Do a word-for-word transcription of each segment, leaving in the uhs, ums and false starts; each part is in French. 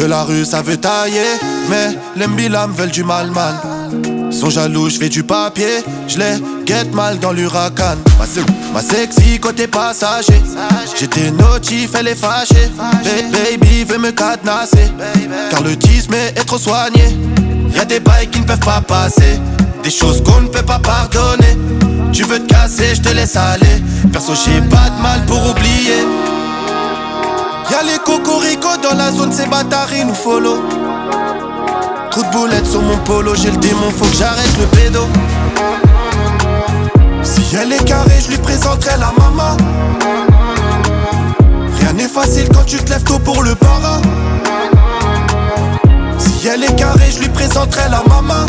la rue ça veut tailler, mais les mbilam veulent du mal mal. Sont jaloux, j'fais du papier, j'les guette mal dans l'huracan. Ma, ma sexy côté passager, j'étais notif, elle est fâchée. Baby veut me cadenasser, car le tisme est trop soigné. Y'a des bails qui ne peuvent pas passer, des choses qu'on ne peut pas pardonner. Tu veux te casser, je te laisse aller. Perso j'ai pas de mal pour oublier. Y'a les cocoricots dans la zone, ces bâtards ils nous follow. Trop de boulettes sur mon polo, j'ai le démon, faut que j'arrête le pédo. Si elle est carrée, je lui présenterai la maman. Rien n'est facile quand tu te lèves tôt pour le bara. Si elle est carrée, je lui présenterai la maman.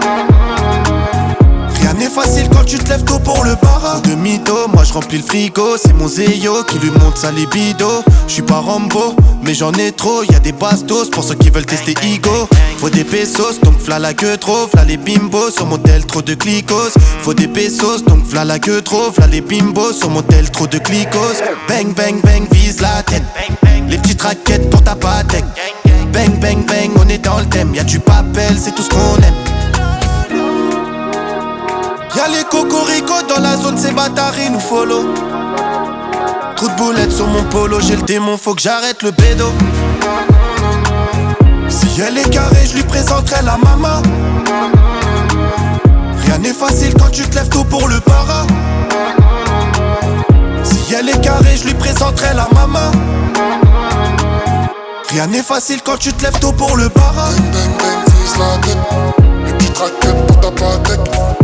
Rien n'est facile quand tu te lèves tôt pour le bara. De mytho, moi je remplis le frigo. C'est mon zéyo qui lui monte sa libido. J'suis pas Rambo, mais j'en ai trop. Y'a des bastos pour ceux qui veulent tester ego. Faut des pesos, donc v'là la queue trop. V'là les bimbos, sur mon tel trop de clicos. Faut des pesos, donc v'là la queue trop. V'là les bimbos, sur mon tel trop de clicos. Bang bang bang, vise la tête. Les petites raquettes pour ta patek. Bang bang bang, on est dans le thème. Y'a du papel, c'est tout ce qu'on aime. Y'a les cocoricots dans la zone, ces bâtards ils nous follow. Trop de boulettes sur mon polo, j'ai le démon, faut que j'arrête le bédo. Si elle est carrée, je lui présenterai la maman. Rien n'est facile quand tu te lèves tôt pour le bara. Si elle est carrée, je lui présenterai la maman. Rien n'est facile quand tu te lèves tôt pour le bara. Bang bang bang, vise la tête. Les petites raquettes pour ta patek.